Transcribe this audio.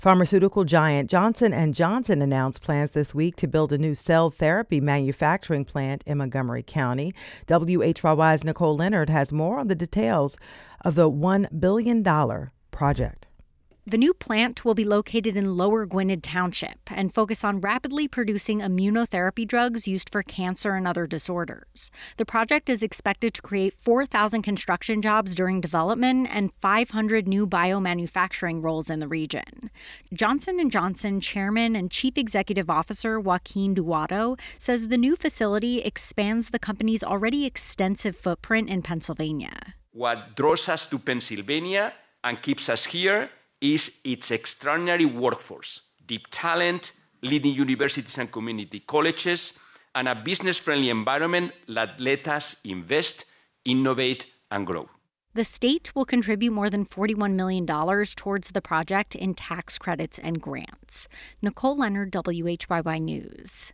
Pharmaceutical giant Johnson & Johnson announced plans this week to build a new cell therapy manufacturing plant in Montgomery County. WHYY's Nicole Leonard has more on the details of the $1 billion project. The new plant will be located in Lower Gwinnett Township and focus on rapidly producing immunotherapy drugs used for cancer and other disorders. The project is expected to create 4,000 construction jobs during development and 500 new biomanufacturing roles in the region. Johnson & Johnson Chairman and Chief Executive Officer Joaquin Duato says the new facility expands the company's already extensive footprint in Pennsylvania. What draws us to Pennsylvania and keeps us here is its extraordinary workforce, deep talent, leading universities and community colleges, and a business-friendly environment that let us invest, innovate, and grow. The state will contribute more than $41 million towards the project in tax credits and grants. Nicole Leonard, WHYY News.